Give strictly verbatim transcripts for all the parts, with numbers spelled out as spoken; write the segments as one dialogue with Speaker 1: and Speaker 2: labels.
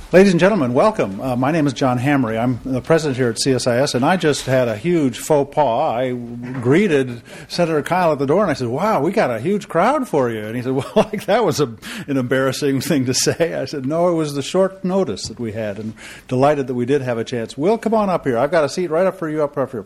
Speaker 1: Ladies and gentlemen, welcome. Uh, my name is John Hamre. I'm the president here at C S I S, and I just had a huge faux pas. I greeted Senator Kyl at the door, and I said, wow, we got a huge crowd for you. And he said, well, like that was a, an embarrassing thing to say. I said, no, it was the short notice that we had, and delighted that we did have a chance. Will, come on up here. I've got a seat right up for you up here.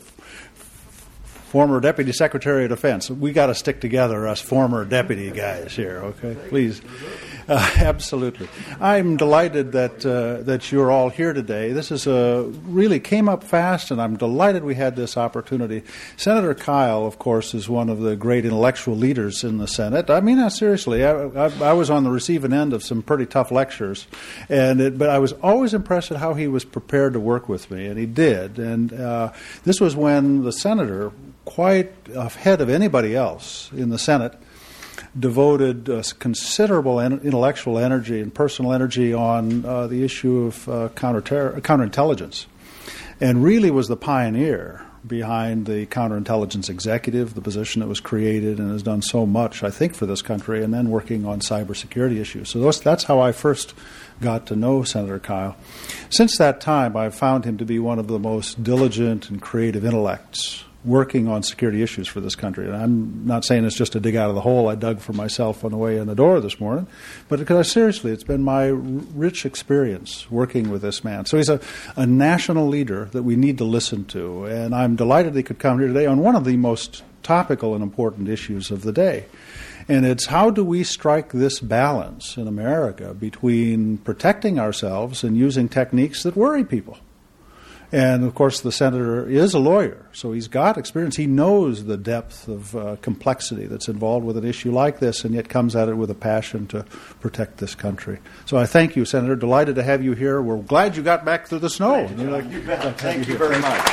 Speaker 1: Former Deputy Secretary of Defense. We got to stick together, us former deputy guys here, okay? Please. Uh, absolutely. I'm delighted that uh, that you're all here today. This is a, really came up fast, and I'm delighted we had this opportunity. Senator Kyl, of course, is one of the great intellectual leaders in the Senate. I mean that seriously. I, I, I was on the receiving end of some pretty tough lectures, and it, but I was always impressed at how he was prepared to work with me, and he did. And uh, this was when the senator, quite ahead of anybody else in the Senate, devoted uh, considerable en- intellectual energy and personal energy on uh, the issue of uh, counter counterintelligence, and really was the pioneer behind the counterintelligence executive, the position that was created and has done so much, I think, for this country, and then working on cybersecurity issues. So those, that's how I first got to know Senator Kyl. Since that time, I've found him to be one of the most diligent and creative intellects working on security issues for this country. And I'm not saying it's just to dig out of the hole I dug for myself on the way in the door this morning, but because seriously, it's been my rich experience working with this man. So he's a, a national leader that we need to listen to, and I'm delighted he could come here today on one of the most topical and important issues of the day. And it's how do we strike this balance in America between protecting ourselves and using techniques that worry people? And, of course, the senator is a lawyer, so he's got experience. He knows the depth of uh, complexity that's involved with an issue like this, and yet comes at it with a passion to protect this country. So I thank you, Senator. Delighted to have you here. We're glad you got back through the snow.
Speaker 2: You, like, you bet. Like, thank you, you very much.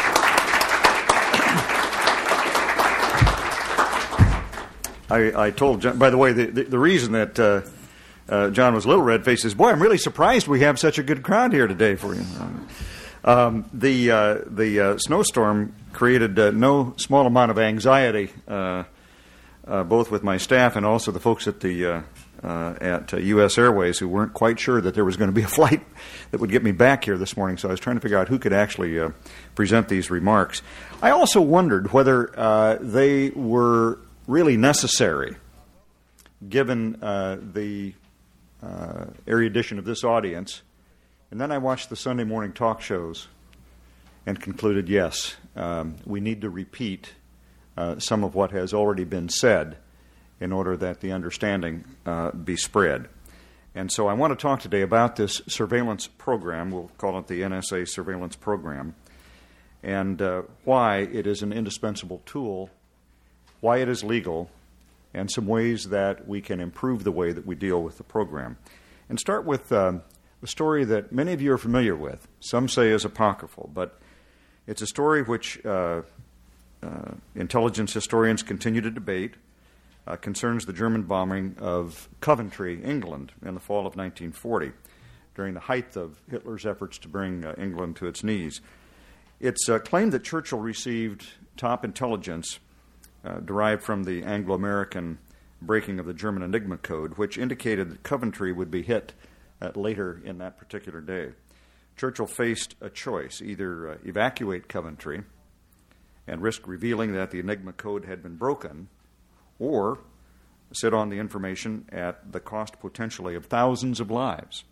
Speaker 2: I, I told John, by the way, the, the, the reason that uh, uh, John was a little red-faced is, boy, I'm really surprised we have such a good crowd here today for you. Um, Um, the uh, the uh, snowstorm created uh, no small amount of anxiety, uh, uh, both with my staff and also the folks at the uh, uh, at uh, U S Airways who weren't quite sure that there was going to be a flight that would get me back here this morning. So I was trying to figure out who could actually uh, present these remarks. I also wondered whether uh, they were really necessary, given uh, the uh, erudition of this audience. And then I watched the Sunday morning talk shows and concluded, yes, um, we need to repeat uh, some of what has already been said in order that the understanding uh, be spread. And so I want to talk today about this surveillance program. We'll call it the N S A surveillance program, and uh, why it is an indispensable tool, why it is legal, and some ways that we can improve the way that we deal with the program. And start with Um, a story that many of you are familiar with. Some say is apocryphal, but it's a story which uh, uh, intelligence historians continue to debate, uh, concerns the German bombing of Coventry, England, in the fall of nineteen forty, during the height of Hitler's efforts to bring uh, England to its knees. It's uh, claimed that Churchill received top intelligence uh, derived from the Anglo-American breaking of the German Enigma code, which indicated that Coventry would be hit Uh, later in that particular day. Churchill faced a choice, either uh, evacuate Coventry and risk revealing that the Enigma code had been broken, or sit on the information at the cost potentially of thousands of lives.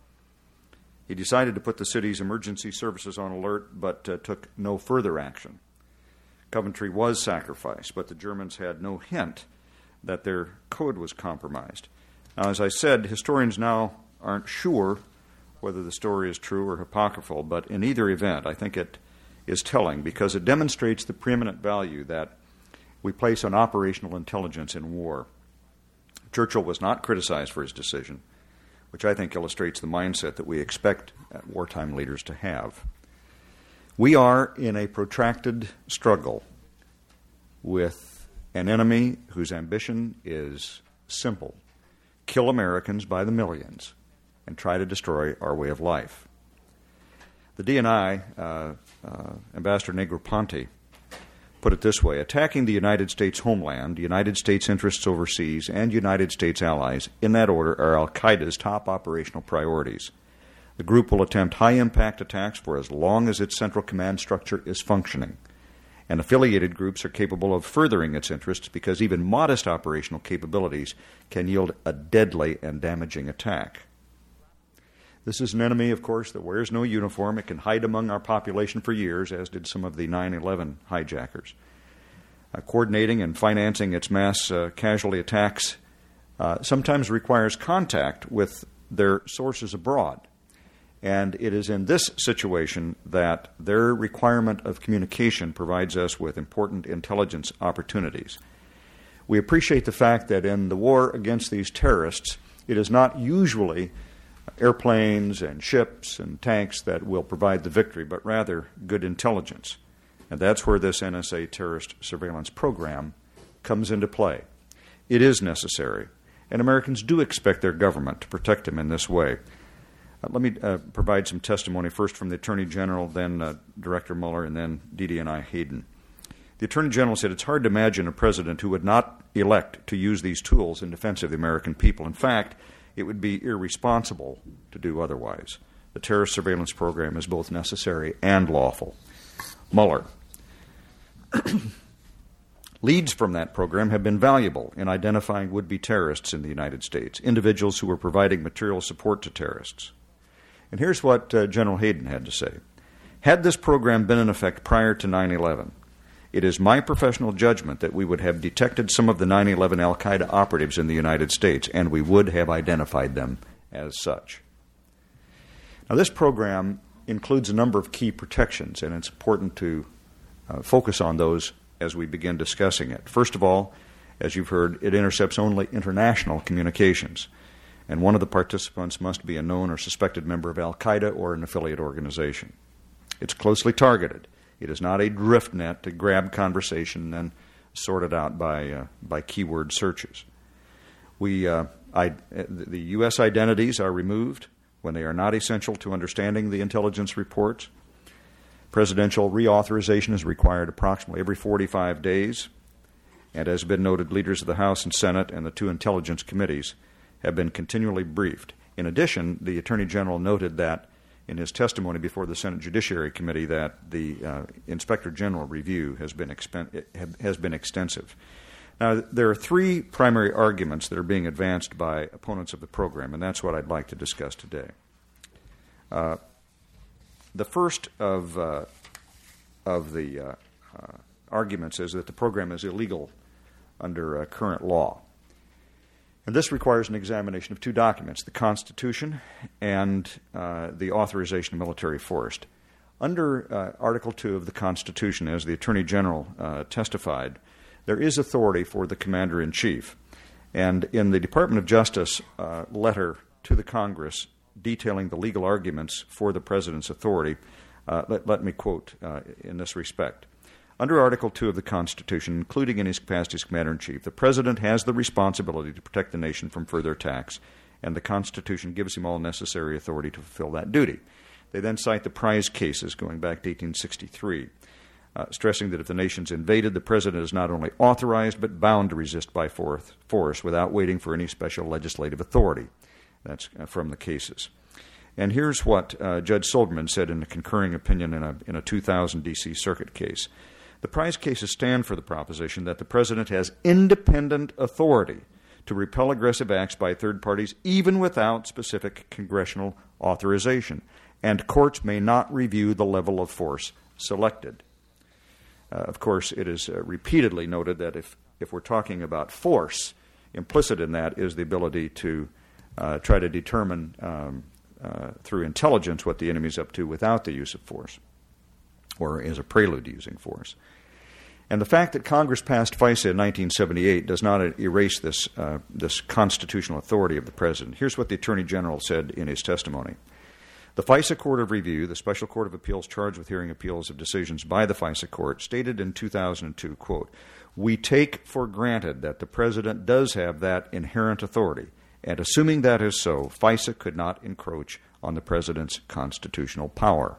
Speaker 2: He decided to put the city's emergency services on alert, but uh, took no further action. Coventry was sacrificed, but the Germans had no hint that their code was compromised. Now, as I said, historians now aren't sure whether the story is true or apocryphal, but in either event, I think it is telling because it demonstrates the preeminent value that we place on operational intelligence in war. Churchill was not criticized for his decision, which I think illustrates the mindset that we expect wartime leaders to have. We are in a protracted struggle with an enemy whose ambition is simple: kill Americans by the millions and try to destroy our way of life. The D N I, uh, uh, Ambassador Negroponte, put it this way: attacking the United States homeland, United States interests overseas, and United States allies, in that order, are al-Qaeda's top operational priorities. The group will attempt high-impact attacks for as long as its central command structure is functioning. And affiliated groups are capable of furthering its interests because even modest operational capabilities can yield a deadly and damaging attack. This is an enemy, of course, that wears no uniform. It can hide among our population for years, as did some of the nine eleven hijackers. Uh, coordinating and financing its mass uh, casualty attacks uh, sometimes requires contact with their sources abroad. And it is in this situation that their requirement of communication provides us with important intelligence opportunities. We appreciate the fact that in the war against these terrorists, it is not usually airplanes and ships and tanks that will provide the victory, but rather good intelligence. And that's where this N S A terrorist surveillance program comes into play. It is necessary, and Americans do expect their government to protect them in this way. Uh, let me uh, provide some testimony first from the Attorney General, then uh, Director Mueller, and then D D N I Hayden. The Attorney General said it's hard to imagine a president who would not elect to use these tools in defense of the American people. In fact, it would be irresponsible to do otherwise. The terrorist surveillance program is both necessary and lawful. Mueller. Leads from that program have been valuable in identifying would-be terrorists in the United States, individuals who were providing material support to terrorists. And here's what uh, General Hayden had to say. Had this program been in effect prior to nine eleven, it is my professional judgment that we would have detected some of the nine eleven al-Qaeda operatives in the United States, and we would have identified them as such. Now, this program includes a number of key protections, and it's important to uh, focus on those as we begin discussing it. First of all, as you've heard, it intercepts only international communications, and one of the participants must be a known or suspected member of al-Qaeda or an affiliate organization. It's closely targeted. It is not a drift net to grab conversation and then sort it out by uh, by keyword searches. We uh, I, the U S identities are removed when they are not essential to understanding the intelligence reports. Presidential reauthorization is required approximately every forty-five days, and as has been noted, leaders of the House and Senate and the two intelligence committees have been continually briefed. In addition, the Attorney General noted that in his testimony before the Senate Judiciary Committee that the uh, Inspector General review has been expen- has been extensive. Now, there are three primary arguments that are being advanced by opponents of the program, and that's what I'd like to discuss today. Uh, the first of uh, of the uh, uh, arguments is that the program is illegal under uh, current law. And this requires an examination of two documents, the Constitution and uh, the authorization of military force. Under uh, Article two of the Constitution, as the Attorney General uh, testified, there is authority for the Commander-in-Chief. And in the Department of Justice uh, letter to the Congress detailing the legal arguments for the President's authority, uh, let, let me quote uh, in this respect. Under Article two of the Constitution, including in his capacity as Commander-in-Chief, the President has the responsibility to protect the nation from further attacks, and the Constitution gives him all necessary authority to fulfill that duty. They then cite the prize cases going back to eighteen sixty-three, uh, stressing that if the nation's invaded, the President is not only authorized but bound to resist by force without waiting for any special legislative authority. That's uh, from the cases. And here's what uh, Judge Silberman said in a concurring opinion in a, in a two thousand D C Circuit case. The prize cases stand for the proposition that the President has independent authority to repel aggressive acts by third parties even without specific congressional authorization, and courts may not review the level of force selected. Uh, of course, it is uh, repeatedly noted that if, if we're talking about force, implicit in that is the ability to uh, try to determine um, uh, through intelligence what the enemy's up to without the use of force, or as a prelude to using force. And the fact that Congress passed FISA in nineteen seventy-eight does not erase this, uh, this constitutional authority of the President. Here's what the Attorney General said in his testimony. The FISA Court of Review, the Special Court of Appeals charged with hearing appeals of decisions by the FISA Court, stated in two thousand two, quote, "We take for granted that the President does have that inherent authority, and assuming that is so, FISA could not encroach on the President's constitutional power."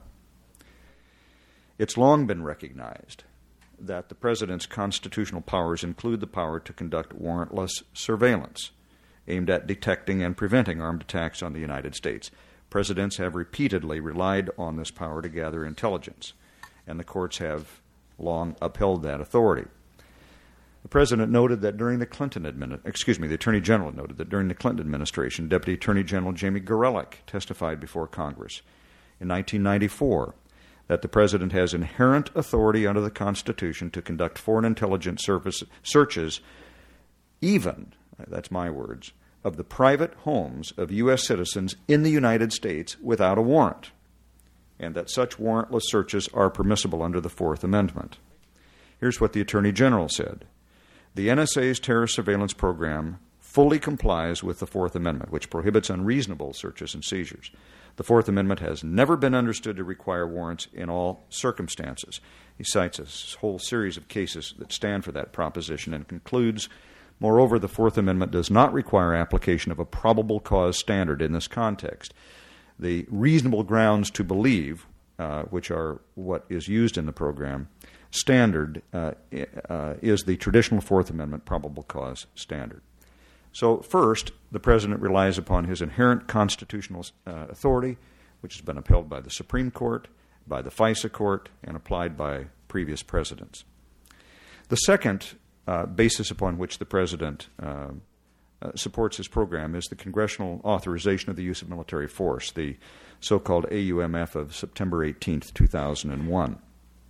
Speaker 2: It's long been recognized that the President's constitutional powers include the power to conduct warrantless surveillance aimed at detecting and preventing armed attacks on the United States. Presidents have repeatedly relied on this power to gather intelligence, and the courts have long upheld that authority. The President noted that during the Clinton administration, excuse me, the Attorney General noted that during the Clinton administration, Deputy Attorney General Jamie Gorelick testified before Congress in nineteen ninety-four that the President has inherent authority under the Constitution to conduct foreign intelligence service searches, even, that's my words, of the private homes of U S citizens in the United States without a warrant, and that such warrantless searches are permissible under the Fourth Amendment. Here's what the Attorney General said. The N S A's terrorist surveillance program fully complies with the Fourth Amendment, which prohibits unreasonable searches and seizures. The Fourth Amendment has never been understood to require warrants in all circumstances. He cites a whole series of cases that stand for that proposition and concludes, moreover, the Fourth Amendment does not require application of a probable cause standard in this context. The reasonable grounds to believe, uh, which are what is used in the program, standard uh, uh, is the traditional Fourth Amendment probable cause standard. So first, the President relies upon his inherent constitutional uh, authority, which has been upheld by the Supreme Court, by the FISA Court, and applied by previous presidents. The second uh, basis upon which the President uh, uh, supports his program is the congressional authorization of the use of military force, the so-called A U M F of September eighteenth, two thousand one.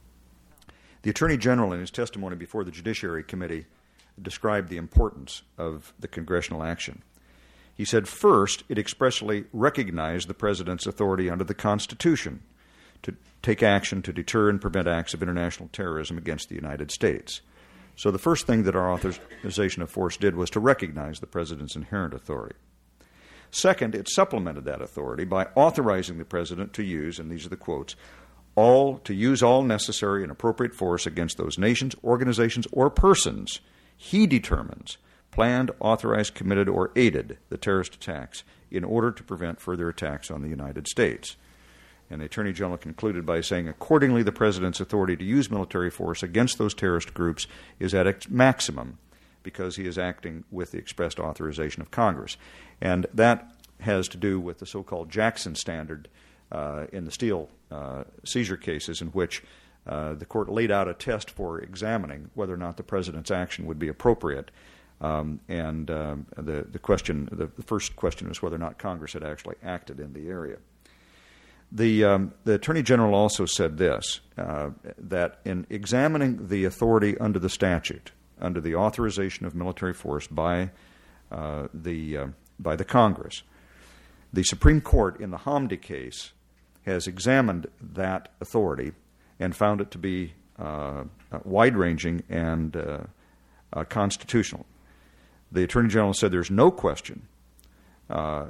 Speaker 2: The Attorney General, in his testimony before the Judiciary Committee, described the importance of the congressional action. He said, first, it expressly recognized the President's authority under the Constitution to take action to deter and prevent acts of international terrorism against the United States. So the first thing that our authorization of force did was to recognize the President's inherent authority. Second, it supplemented that authority by authorizing the President to use, and these are the quotes, all to use all necessary and appropriate force against those nations, organizations, or persons he determines planned, authorized, committed, or aided the terrorist attacks in order to prevent further attacks on the United States. And the Attorney General concluded by saying, accordingly, the President's authority to use military force against those terrorist groups is at its maximum because he is acting with the expressed authorization of Congress. And that has to do with the so-called Jackson standard uh, in the Steele uh, seizure cases, in which uh, the court laid out a test for examining whether or not the President's action would be appropriate. Um, and um, the, the question, the, the first question was whether or not Congress had actually acted in the area. The, um, the Attorney General also said this, uh, that in examining the authority under the statute, under the authorization of military force by uh, the uh, by the Congress, the Supreme Court in the Hamdi case has examined that authority and found it to be uh, wide-ranging and uh, uh, constitutional. The Attorney General said there's no question. Uh,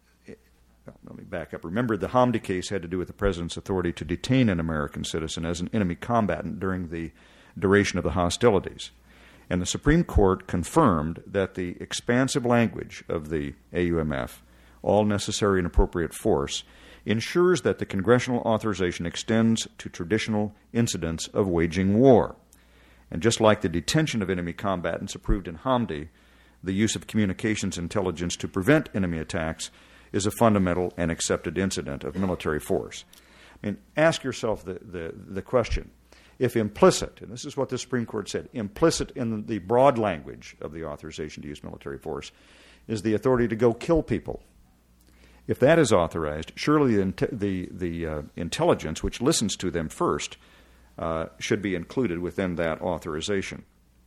Speaker 2: let me back up. Remember, the Hamdi case had to do with the President's authority to detain an American citizen as an enemy combatant during the duration of the hostilities. And the Supreme Court confirmed that the expansive language of the A U M F, all necessary and appropriate force, ensures that the congressional authorization extends to traditional incidents of waging war. And just like the detention of enemy combatants approved in Hamdi, the use of communications intelligence to prevent enemy attacks is a fundamental and accepted incident of military force. I mean, ask yourself the, the, the question. If implicit, and this is what the Supreme Court said, implicit in the broad language of the authorization to use military force is the authority to go kill people. If that is authorized, surely the, the, the uh, intelligence, which listens to them first, uh, should be included within that authorization.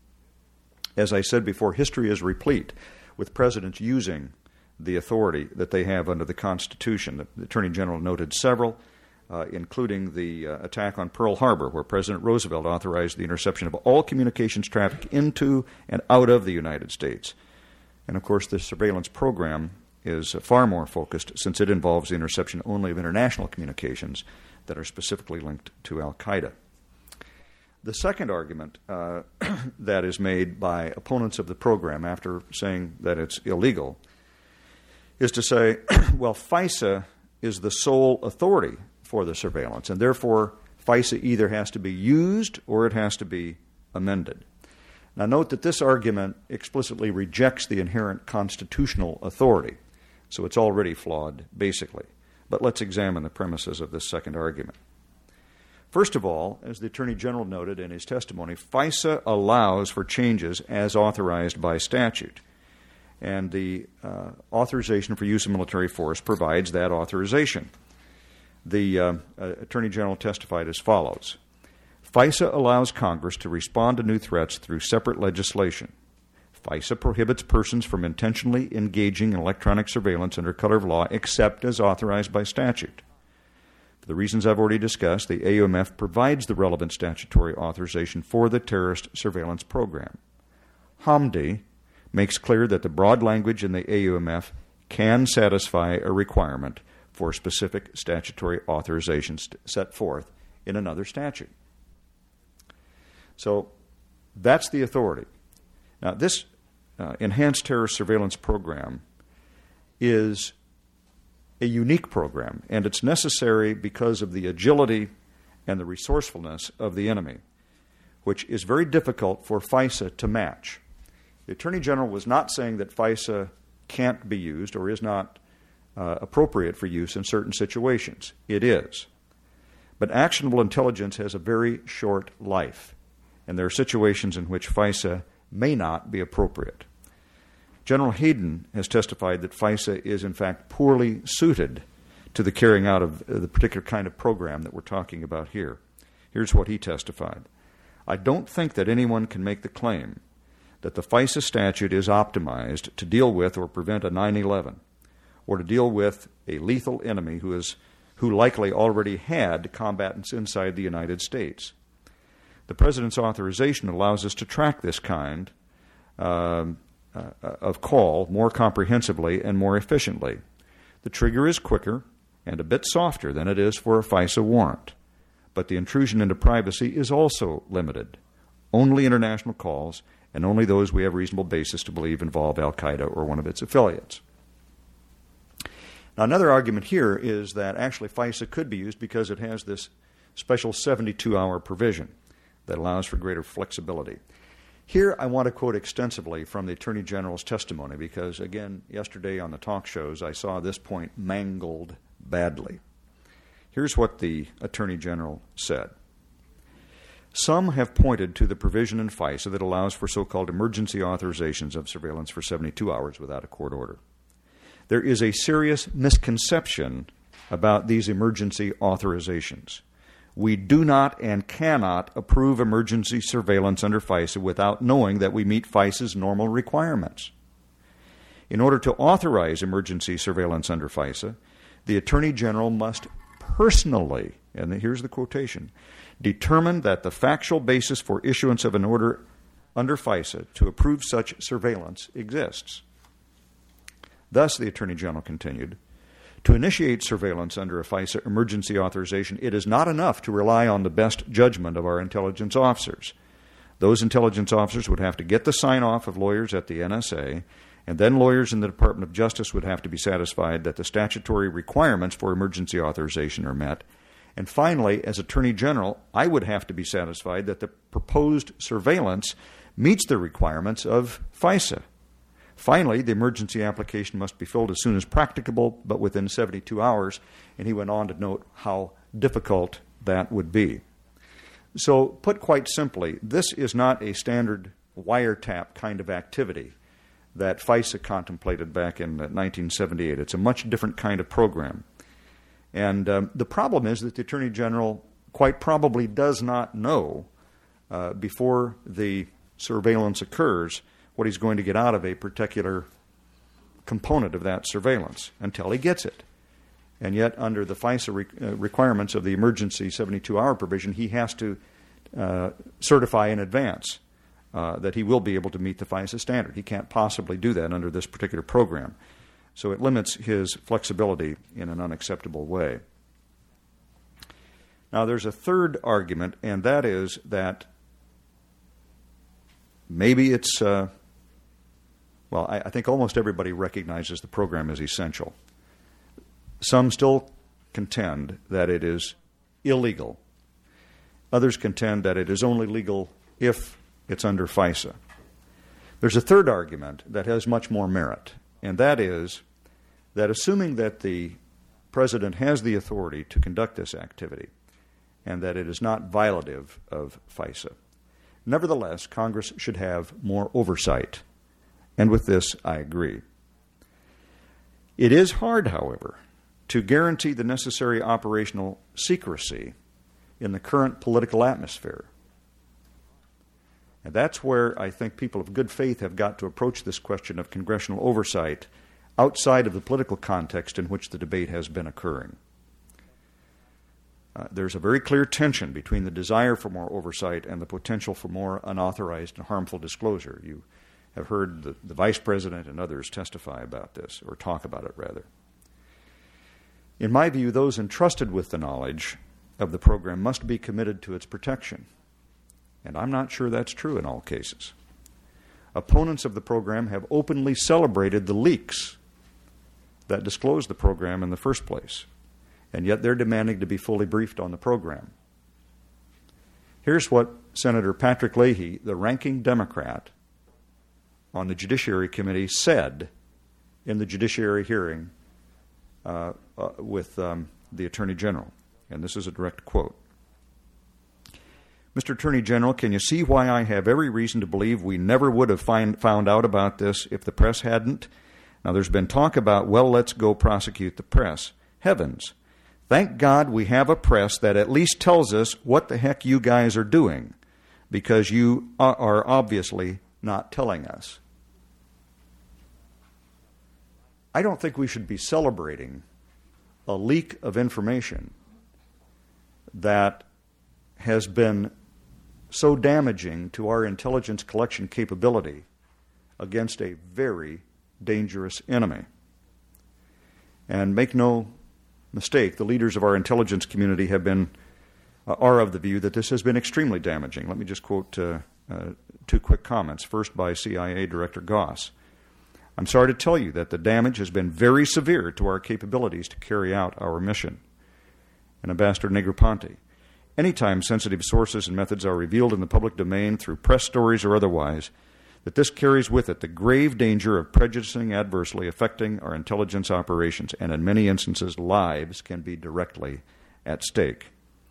Speaker 2: As I said before, history is replete with presidents using the authority that they have under the Constitution. The, the Attorney General noted several, uh, including the uh, attack on Pearl Harbor, where President Roosevelt authorized the interception of all communications traffic into and out of the United States. And, of course, the surveillance program is far more focused, since it involves the interception only of international communications that are specifically linked to al-Qaeda. The second argument uh, that is made by opponents of the program after saying that it's illegal is to say, well, FISA is the sole authority for the surveillance, and therefore FISA either has to be used or it has to be amended. Now, note that this argument explicitly rejects the inherent constitutional authority, so it's already flawed, basically. But let's examine the premises of this second argument. First of all, as the Attorney General noted in his testimony, FISA allows for changes as authorized by statute. And the uh, authorization for use of military force provides that authorization. The uh, uh, Attorney General testified as follows. FISA allows Congress to respond to new threats through separate legislation. FISA prohibits persons from intentionally engaging in electronic surveillance under color of law except as authorized by statute. For the reasons I've already discussed, the A U M F provides the relevant statutory authorization for the terrorist surveillance program. Hamdi makes clear that the broad language in the A U M F can satisfy a requirement for specific statutory authorizations set forth in another statute. So that's the authority. Now, this uh, enhanced terrorist surveillance program is a unique program, and it's necessary because of the agility and the resourcefulness of the enemy, which is very difficult for FISA to match. The Attorney General was not saying that FISA can't be used or is not uh, appropriate for use in certain situations. It is. But actionable intelligence has a very short life, and there are situations in which FISA may not be appropriate. General Hayden has testified that FISA is, in fact, poorly suited to the carrying out of the particular kind of program that we're talking about here. Here's what he testified. I don't think that anyone can make the claim that the FISA statute is optimized to deal with or prevent a nine eleven or to deal with a lethal enemy who is who likely already had combatants inside the United States. The President's authorization allows us to track this kind um, uh, of call more comprehensively and more efficiently. The trigger is quicker and a bit softer than it is for a FISA warrant, but the intrusion into privacy is also limited. Only international calls and only those we have reasonable basis to believe involve al-Qaeda or one of its affiliates. Now, another argument here is that actually FISA could be used because it has this special seventy-two hour provision that allows for greater flexibility. Here I want to quote extensively from the Attorney General's testimony because, again, yesterday on the talk shows I saw this point mangled badly. Here's what the Attorney General said. Some have pointed to the provision in FISA that allows for so-called emergency authorizations of surveillance for seventy-two hours without a court order. There is a serious misconception about these emergency authorizations. We do not and cannot approve emergency surveillance under FISA without knowing that we meet FISA's normal requirements. In order to authorize emergency surveillance under FISA, the Attorney General must personally, and here's the quotation, determine that the factual basis for issuance of an order under FISA to approve such surveillance exists. Thus, the Attorney General continued, to initiate surveillance under a FISA emergency authorization, it is not enough to rely on the best judgment of our intelligence officers. Those intelligence officers would have to get the sign-off of lawyers at the N S A, and then lawyers in the Department of Justice would have to be satisfied that the statutory requirements for emergency authorization are met. And finally, as Attorney General, I would have to be satisfied that the proposed surveillance meets the requirements of FISA. Finally, the emergency application must be filled as soon as practicable, but within seventy-two hours, and he went on to note how difficult that would be. So, put quite simply, this is not a standard wiretap kind of activity that FISA contemplated back in nineteen seventy-eight. It's a much different kind of program. And um, the problem is that the Attorney General quite probably does not know uh, before the surveillance occurs what he's going to get out of a particular component of that surveillance until he gets it. And yet, under the FISA re- uh, requirements of the emergency seventy-two hour provision, he has to uh, certify in advance uh, that he will be able to meet the FISA standard. He can't possibly do that under this particular program. So it limits his flexibility in an unacceptable way. Now, there's a third argument, and that is that maybe it's... Uh, Well, I, I think almost everybody recognizes the program as essential. Some still contend that it is illegal. Others contend that it is only legal if it's under FISA. There's a third argument that has much more merit, and that is that assuming that the President has the authority to conduct this activity and that it is not violative of FISA. Nevertheless, Congress should have more oversight, and with this I agree. It is hard, however, to guarantee the necessary operational secrecy in the current political atmosphere. And that's where I think people of good faith have got to approach this question of congressional oversight outside of the political context in which the debate has been occurring. Uh, there's a very clear tension between the desire for more oversight and the potential for more unauthorized and harmful disclosure. You have heard the, the Vice President and others testify about this, or talk about it, rather. In my view, those entrusted with the knowledge of the program must be committed to its protection. And I'm not sure that's true in all cases. Opponents of the program have openly celebrated the leaks that disclosed the program in the first place, and yet they're demanding to be fully briefed on the program. Here's what Senator Patrick Leahy, the ranking Democrat on the Judiciary Committee, said in the Judiciary hearing uh, uh, with um, the Attorney General. And this is a direct quote. Mister Attorney General, can you see why I have every reason to believe we never would have find, found out about this if the press hadn't? Now, there's been talk about, well, let's go prosecute the press. Heavens. Thank God we have a press that at least tells us what the heck you guys are doing, because you are obviously not telling us. I don't think we should be celebrating a leak of information that has been so damaging to our intelligence collection capability against a very dangerous enemy. And make no mistake, the leaders of our intelligence community have been, uh, are of the view that this has been extremely damaging. Let me just quote uh, uh, two quick comments. First, by C I A Director Goss. I'm sorry to tell you that the damage has been very severe to our capabilities to carry out our mission. And Ambassador Negroponte. Anytime sensitive sources and methods are revealed in the public domain through press stories or otherwise, that this carries with it the grave danger of prejudicing adversely affecting our intelligence operations, and in many instances, lives can be directly at stake.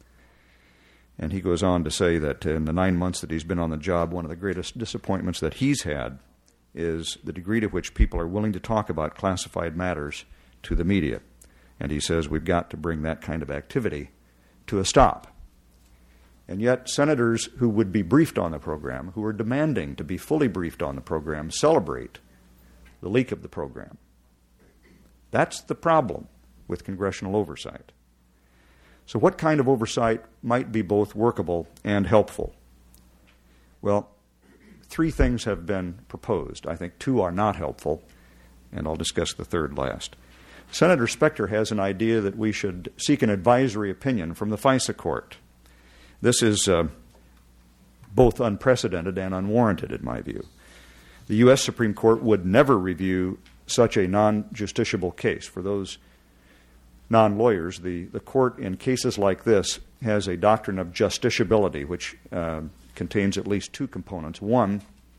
Speaker 2: And he goes on to say that in the nine months that he's been on the job, one of the greatest disappointments that he's had is the degree to which people are willing to talk about classified matters to the media. And he says we've got to bring that kind of activity to a stop. And yet senators who would be briefed on the program, who are demanding to be fully briefed on the program, celebrate the leak of the program. That's the problem with congressional oversight. So what kind of oversight might be both workable and helpful? Well, three things have been proposed. I think two are not helpful, and I'll discuss the third last. Senator Specter has an idea that we should seek an advisory opinion from the FISA court. This is uh, both unprecedented and unwarranted, in my view. The U S Supreme Court would never review such a non-justiciable case. For those non-lawyers, the, the court in cases like this has a doctrine of justiciability, which uh, contains at least two components. One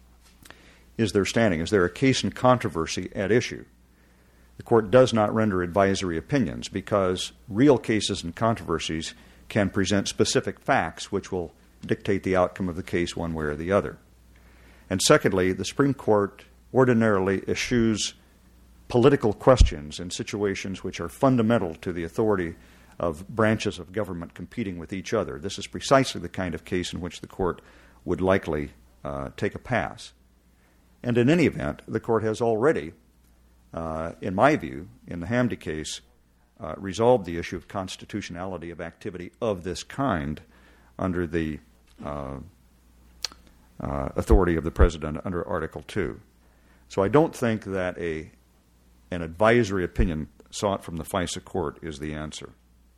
Speaker 2: is their standing. Is there a case in controversy at issue? The court does not render advisory opinions because real cases and controversies can present specific facts which will dictate the outcome of the case one way or the other. And secondly, the Supreme Court ordinarily eschews political questions in situations which are fundamental to the authority of branches of government competing with each other. This is precisely the kind of case in which the court would likely uh, take a pass. And in any event, the court has already, uh, in my view, in the Hamdi case, Uh, resolved the issue of constitutionality of activity of this kind under the uh, uh, authority of the President under Article two. So I don't think that a an advisory opinion sought from the FISA court is the answer.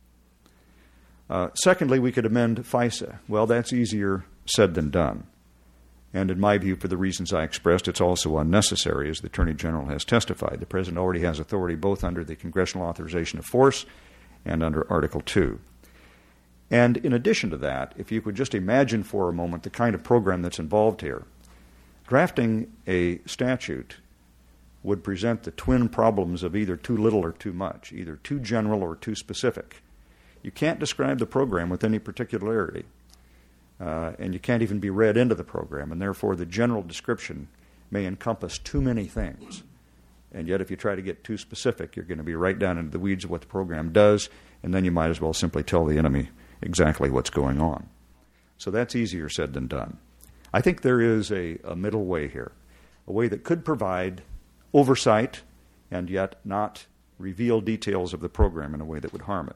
Speaker 2: Uh, secondly, we could amend FISA. Well, that's easier said than done. And in my view, for the reasons I expressed, it's also unnecessary, as the Attorney General has testified. The President already has authority both under the Congressional Authorization of Force and under Article two. And in addition to that, if you could just imagine for a moment the kind of program that's involved here, drafting a statute would present the twin problems of either too little or too much, either too general or too specific. You can't describe the program with any particularity, uh, and you can't even be read into the program, and therefore the general description may encompass too many things. And yet if you try to get too specific, you're going to be right down into the weeds of what the program does, and then you might as well simply tell the enemy exactly what's going on. So that's easier said than done. I think there is a, a middle way here, a way that could provide oversight and yet not reveal details of the program in a way that would harm it.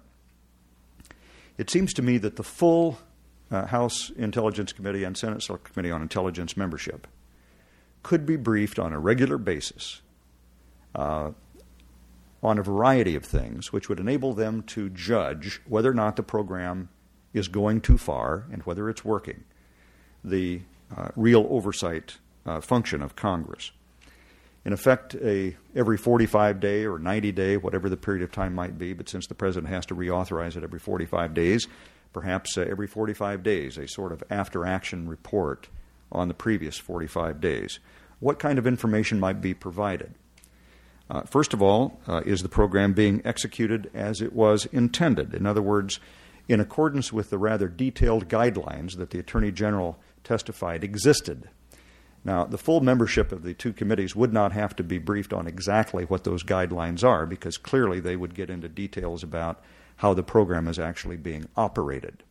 Speaker 2: It seems to me that the full uh, House Intelligence Committee and Senate Select Committee on Intelligence membership could be briefed on a regular basis uh, on a variety of things, which would enable them to judge whether or not the program is going too far and whether it's working, the uh, real oversight uh, function of Congress. In effect, a every forty-five day or ninety day, whatever the period of time might be, but since the President has to reauthorize it every forty-five days, perhaps uh, every forty-five days, a sort of after-action report on the previous forty-five days. What kind of information might be provided? Uh, first of all, uh, is the program being executed as it was intended? In other words, in accordance with the rather detailed guidelines that the Attorney General testified existed. Now, the full membership of the two committees would not have to be briefed on exactly what those guidelines are, because clearly they would get into details about how the program is actually being operated.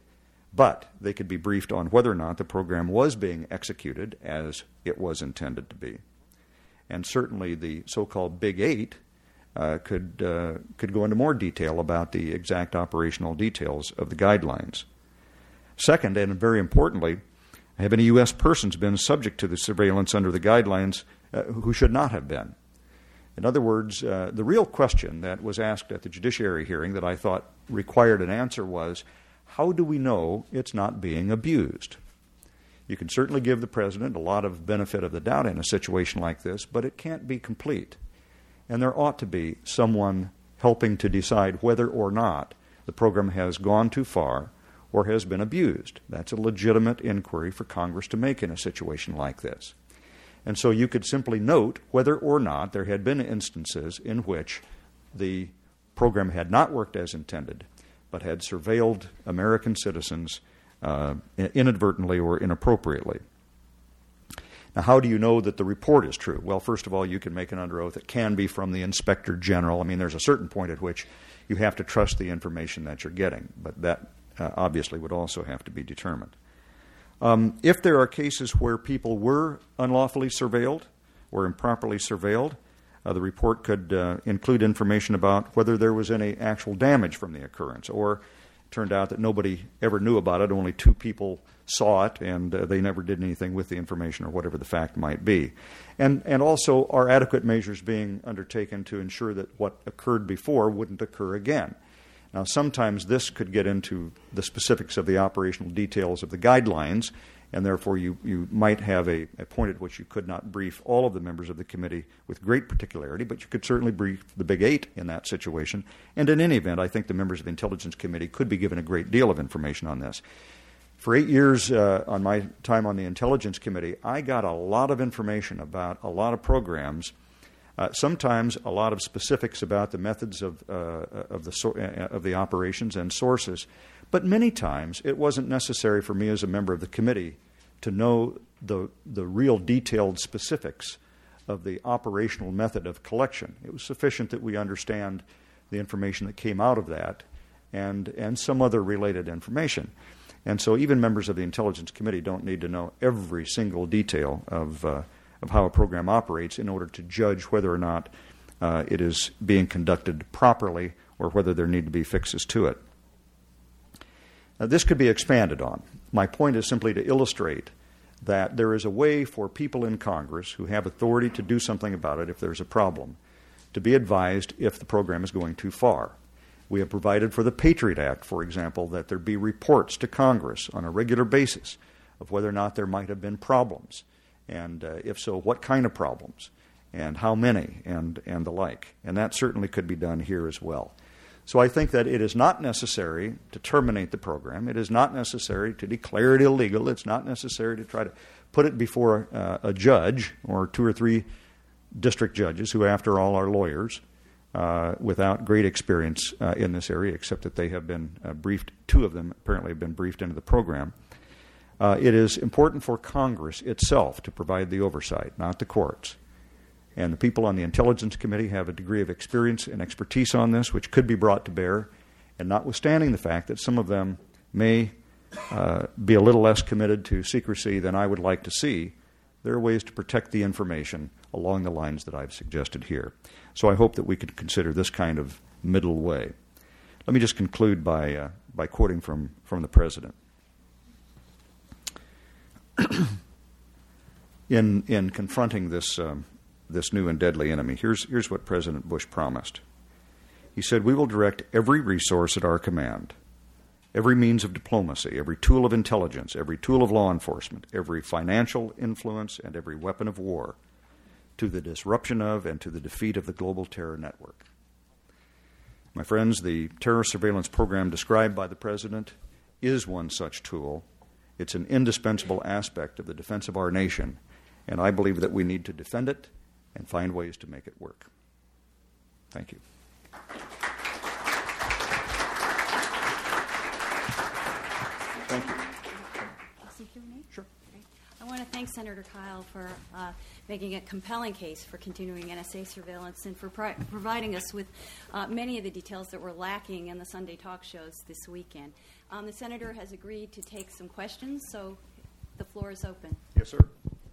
Speaker 2: But they could be briefed on whether or not the program was being executed as it was intended to be. And certainly the so-called Big Eight uh, could, uh, could go into more detail about the exact operational details of the guidelines. Second, and very importantly, have any U S persons been subject to the surveillance under the guidelines uh, who should not have been? In other words, uh, the real question that was asked at the judiciary hearing that I thought required an answer was, how do we know it's not being abused? You can certainly give the President a lot of benefit of the doubt in a situation like this, but it can't be complete. And there ought to be someone helping to decide whether or not the program has gone too far or has been abused. That's a legitimate inquiry for Congress to make in a situation like this. And so you could simply note whether or not there had been instances in which the program had not worked as intended, but had surveilled American citizens uh, inadvertently or inappropriately. Now, how do you know that the report is true? Well, first of all, you can make it under oath. It can be from the Inspector General. I mean, there's a certain point at which you have to trust the information that you're getting, but that uh, obviously would also have to be determined. Um, if there are cases where people were unlawfully surveilled or improperly surveilled, uh, the report could uh, include information about whether there was any actual damage from the occurrence, or it turned out that nobody ever knew about it, only two people saw it, and uh, they never did anything with the information or whatever the fact might be. And, and also, are adequate measures being undertaken to ensure that what occurred before wouldn't occur again? Now, sometimes this could get into the specifics of the operational details of the guidelines, and therefore you, you might have a, a point at which you could not brief all of the members of the committee with great particularity, but you could certainly brief the Big Eight in that situation. And in any event, I think the members of the Intelligence Committee could be given a great deal of information on this. For eight years uh, on my time on the Intelligence Committee, I got a lot of information about a lot of programs. Uh, sometimes a lot of specifics about the methods of uh, of the so- uh, of the operations and sources, but many times it wasn't necessary for me as a member of the committee to know the the real detailed specifics of the operational method of collection. It was sufficient that we understand the information that came out of that and and some other related information. And so even members of the Intelligence Committee don't need to know every single detail of uh, of how a program operates in order to judge whether or not uh, it is being conducted properly or whether there need to be fixes to it. Now, this could be expanded on. My point is simply to illustrate that there is a way for people in Congress who have authority to do something about it if there's a problem, to be advised if the program is going too far. We have provided for the Patriot Act, for example, that there be reports to Congress on a regular basis of whether or not there might have been problems. And uh, if so, what kind of problems, and how many, and, and the like. And that certainly could be done here as well. So I think that it is not necessary to terminate the program. It is not necessary to declare it illegal. It's not necessary to try to put it before uh, a judge or two or three district judges, who, after all, are lawyers, uh, without great experience uh, in this area, except that they have been uh, briefed. Two of them apparently have been briefed into the program. Uh, it is important for Congress itself to provide the oversight, not the courts. And the people on the Intelligence Committee have a degree of experience and expertise on this, which could be brought to bear. And notwithstanding the fact that some of them may uh, be a little less committed to secrecy than I would like to see, there are ways to protect the information along the lines that I've suggested here. So I hope that we could consider this kind of middle way. Let me just conclude by, uh, by quoting from, from the President. in, in confronting this, um, this new and deadly enemy, here's, here's what President Bush promised. He said, "We will direct every resource at our command, every means of diplomacy, every tool of intelligence, every tool of law enforcement, every financial influence, and every weapon of war to the disruption of and to the defeat of the global terror network." My friends, the terror surveillance program described by the President is one such tool. It's an indispensable aspect of the defense of our nation, and I believe that we need to defend it and find ways to make it work. Thank you. Thank you. Sure.
Speaker 3: I want to thank Senator Kyl for uh, making a compelling case for continuing N S A surveillance and for pri- providing us with uh, many of the details that were lacking in the Sunday talk shows this weekend. Um, the Senator has agreed to take some questions, so the floor is open.
Speaker 2: Yes, sir.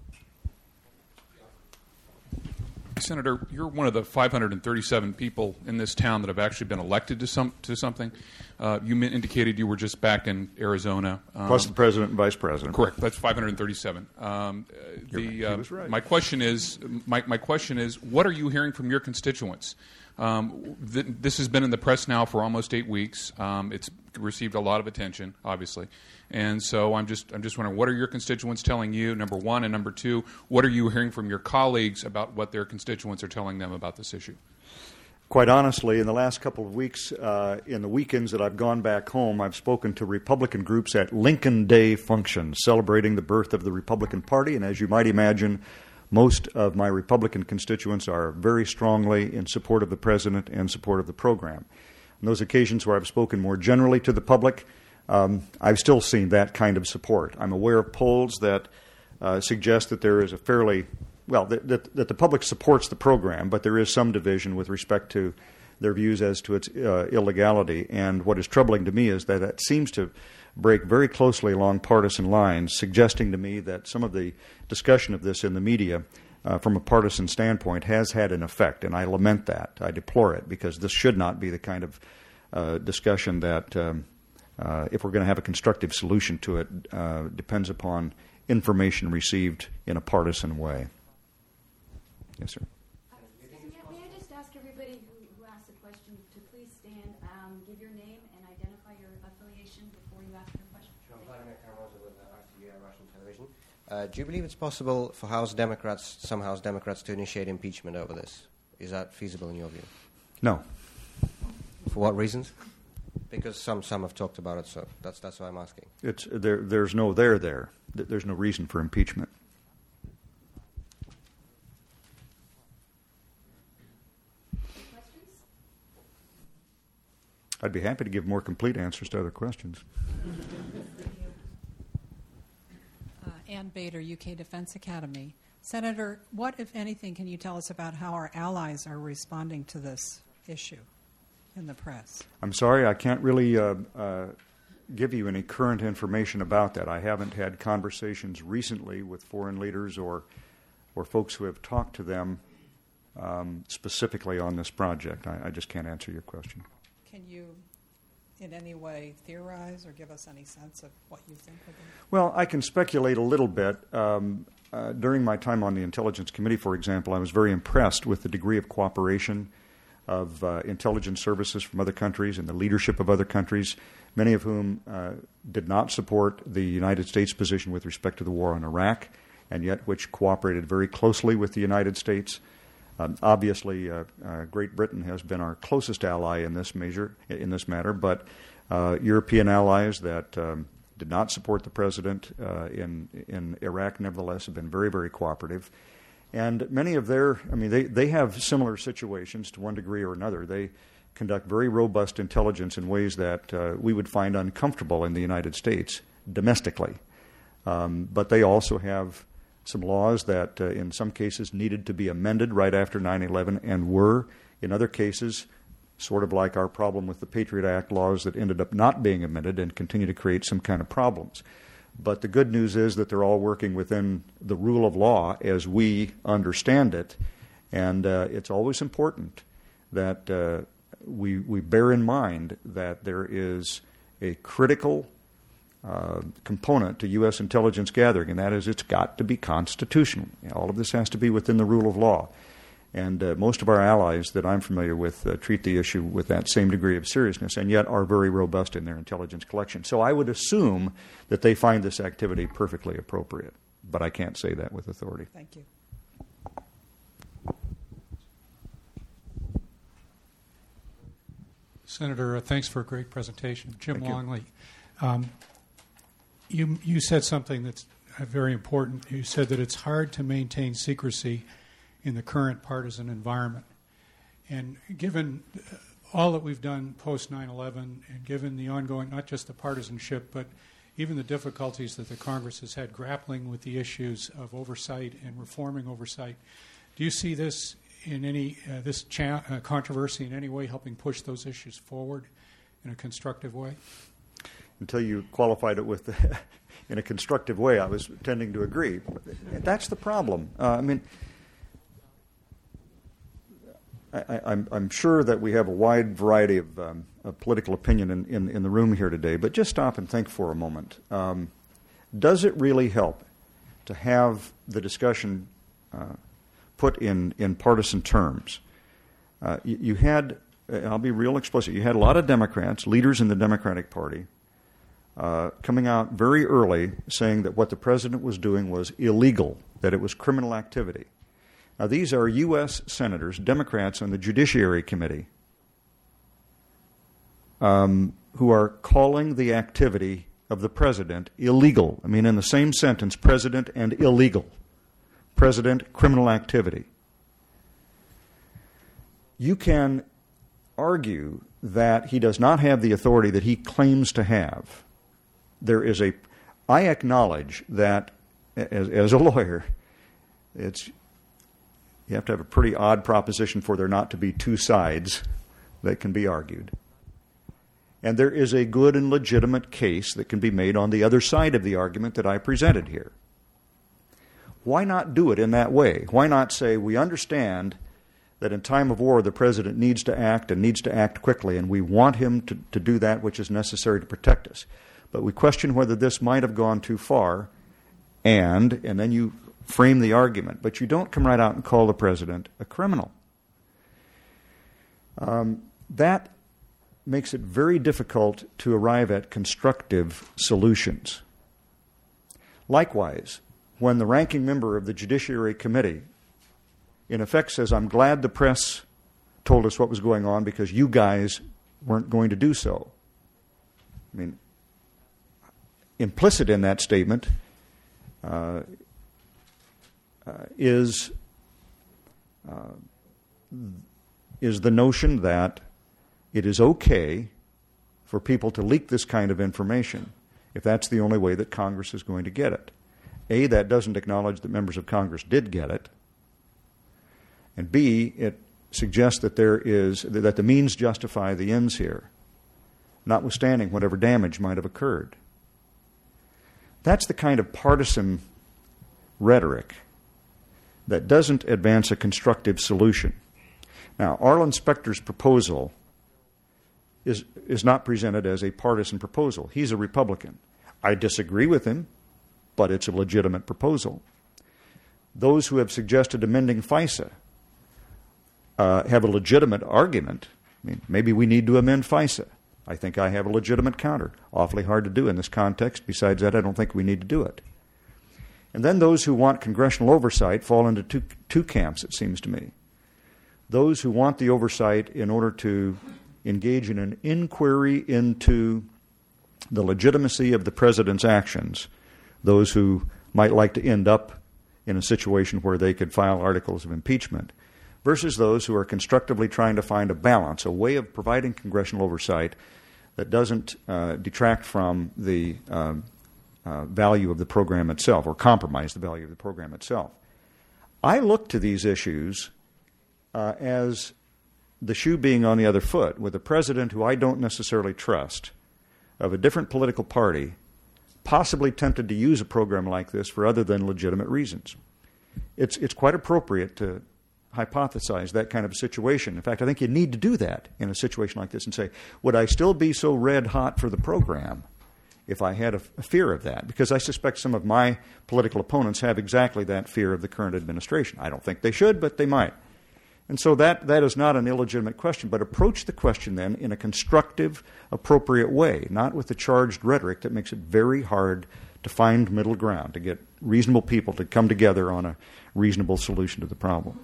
Speaker 4: Senator, you're one of the five hundred thirty-seven people in this town that have actually been elected to some to something. Uh, you indicated you were just back in Arizona. Um,
Speaker 2: Plus the president and vice president.
Speaker 4: Correct. That's five hundred thirty-seven. Um, the, uh,
Speaker 2: right.
Speaker 4: My question is, my, my question is, what are you hearing from your constituents? Um, th- this has been in the press now for almost eight weeks. Um, it's received a lot of attention, obviously, and so I'm just I'm just wondering, what are your constituents telling you? Number one, and number two, what are you hearing from your colleagues about what their constituents are telling them about this issue?
Speaker 2: Quite honestly, in the last couple of weeks, uh, in the weekends that I've gone back home, I've spoken to Republican groups at Lincoln Day functions celebrating the birth of the Republican Party, and as you might imagine, most of my Republican constituents are very strongly in support of the President and support of the program. On those occasions where I've spoken more generally to the public, um, I've still seen that kind of support. I'm aware of polls that uh, suggest that there is a fairly, well, that, that, that the public supports the program, but there is some division with respect to their views as to its uh, illegality. And what is troubling to me is that it seems to break very closely along partisan lines, suggesting to me that some of the discussion of this in the media uh, from a partisan standpoint has had an effect, and I lament that. I deplore it, because this should not be the kind of uh, discussion that, um, uh, if we're going to have a constructive solution to it, uh, depends upon information received in a partisan way. Yes, sir.
Speaker 3: May I just ask everybody who, who asked a question to please stand, um, give your name, and identify your affiliation before you ask your question.
Speaker 5: Uh, do you believe it's possible for House Democrats, some House Democrats, to initiate impeachment over this? Is that feasible in your view?
Speaker 2: No.
Speaker 5: For what reasons? Because some some have talked about it, so that's that's why I'm asking.
Speaker 2: It's there. There's no there there. There's no reason for impeachment.
Speaker 3: Questions?
Speaker 2: I'd be happy to give more complete answers to other questions.
Speaker 6: Uh, Ann Bader, U K Defense Academy. Senator, what, if anything, can you tell us about how our allies are responding to this issue in the press?
Speaker 2: I'm sorry, I can't really uh, uh, give you any current information about that. I haven't had conversations recently with foreign leaders or or folks who have talked to them um, specifically on this project. I, I just can't answer your question.
Speaker 6: Can you in any way theorize or give us any sense of what you think of it?
Speaker 2: Well, I can speculate a little bit. Um, uh, during my time on the Intelligence Committee, for example, I was very impressed with the degree of cooperation of uh, intelligence services from other countries and the leadership of other countries, many of whom uh, did not support the United States position with respect to the war in Iraq, and yet which cooperated very closely with the United States. Um, obviously, uh, uh, Great Britain has been our closest ally in this measure, in this matter, but uh, European allies that um, did not support the president uh, in in Iraq, nevertheless, have been very, very cooperative. And many of their, I mean, they, they have similar situations to one degree or another. They conduct very robust intelligence in ways that uh, we would find uncomfortable in the United States domestically. Um, but they also have some laws that uh, in some cases needed to be amended right after nine eleven and were. In other cases, sort of like our problem with the Patriot Act laws that ended up not being amended and continue to create some kind of problems. But the good news is that they're all working within the rule of law as we understand it. And uh, it's always important that uh, we, we bear in mind that there is a critical uh, component to U S intelligence gathering, and that is it's got to be constitutional. All of this has to be within the rule of law. And uh, most of our allies that I'm familiar with uh, treat the issue with that same degree of seriousness and yet are very robust in their intelligence collection. So I would assume that they find this activity perfectly appropriate, but I can't say that with authority.
Speaker 6: Thank you.
Speaker 7: Senator, uh, thanks for a great presentation. Jim
Speaker 2: Thank you.
Speaker 7: Longley, um, you, you said something that's uh, very important. You said that it's hard to maintain secrecy in the current partisan environment. And given all that we've done post nine eleven, and given the ongoing, not just the partisanship, but even the difficulties that the Congress has had grappling with the issues of oversight and reforming oversight, do you see this in any uh, this cha- uh, controversy in any way helping push those issues forward in a constructive way?
Speaker 2: Until you qualified it with in a constructive way, I was tending to agree. That's the problem. Uh, I mean, I, I'm, I'm sure that we have a wide variety of, um, of political opinion in, in, in the room here today, but just stop and think for a moment. Um, does it really help to have the discussion uh, put in, in partisan terms? Uh, you, you had, I'll be real explicit, you had a lot of Democrats, leaders in the Democratic Party, uh, coming out very early saying that what the president was doing was illegal, that it was criminal activity. Now, these are U S senators, Democrats on the Judiciary Committee, um, who are calling the activity of the president illegal. I mean, in the same sentence, president and illegal. President, criminal activity. You can argue that he does not have the authority that he claims to have. There is a, I acknowledge that as, as a lawyer, it's, you have to have a pretty odd proposition for there not to be two sides that can be argued. And there is a good and legitimate case that can be made on the other side of the argument that I presented here. Why not do it in that way? Why not say we understand that in time of war the president needs to act and needs to act quickly, and we want him to, to do that which is necessary to protect us. But we question whether this might have gone too far, and and then you frame the argument. But you don't come right out and call the president a criminal. Um, that makes it very difficult to arrive at constructive solutions. Likewise, when the ranking member of the Judiciary Committee in effect says, I'm glad the press told us what was going on because you guys weren't going to do so. I mean, implicit in that statement uh, uh, is, uh, is the notion that it is okay for people to leak this kind of information if that's the only way that Congress is going to get it. A, that doesn't acknowledge that members of Congress did get it. And B, it suggests that there is that the means justify the ends here, notwithstanding whatever damage might have occurred. That's the kind of partisan rhetoric that doesn't advance a constructive solution. Now, Arlen Specter's proposal is is not presented as a partisan proposal. He's a Republican. I disagree with him, but it's a legitimate proposal. Those who have suggested amending FISA uh, have a legitimate argument. I mean, maybe we need to amend FISA. I think I have a legitimate counter. Awfully hard to do in this context. Besides that, I don't think we need to do it. And then those who want congressional oversight fall into two, two camps, it seems to me. Those who want the oversight in order to engage in an inquiry into the legitimacy of the president's actions, those who might like to end up in a situation where they could file articles of impeachment, versus those who are constructively trying to find a balance, a way of providing congressional oversight that doesn't uh, detract from the um, uh, value of the program itself or compromise the value of the program itself. I look to these issues uh, as the shoe being on the other foot, with a president who I don't necessarily trust, of a different political party, possibly tempted to use a program like this for other than legitimate reasons. It's, it's quite appropriate to hypothesize that kind of a situation. In fact, I think you need to do that in a situation like this and say, would I still be so red hot for the program if I had a, a fear of that? Because I suspect some of my political opponents have exactly that fear of the current administration. I don't think they should, but they might. And so that, that is not an illegitimate question, but approach the question then in a constructive, appropriate way, not with the charged rhetoric that makes it very hard to find middle ground, to get reasonable people to come together on a reasonable solution to the problem.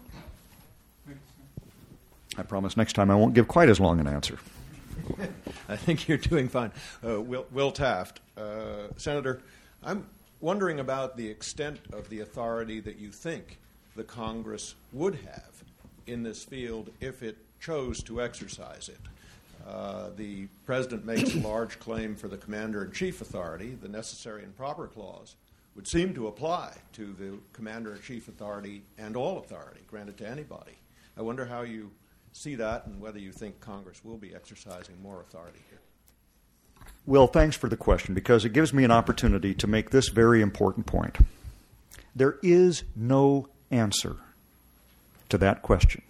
Speaker 2: I promise next time I won't give quite as long an answer.
Speaker 8: I think you're doing fine. Uh, Will, Will Taft, uh, Senator, I'm wondering about the extent of the authority that you think the Congress would have in this field if it chose to exercise it. Uh, the President makes a large claim for the Commander-in-Chief authority. The necessary and proper clause would seem to apply to the Commander-in-Chief authority and all authority granted to anybody. I wonder how you see that and whether you think Congress will be exercising more authority here.
Speaker 2: Will, thanks for the question, because it gives me an opportunity to make this very important point. There is no answer to that question.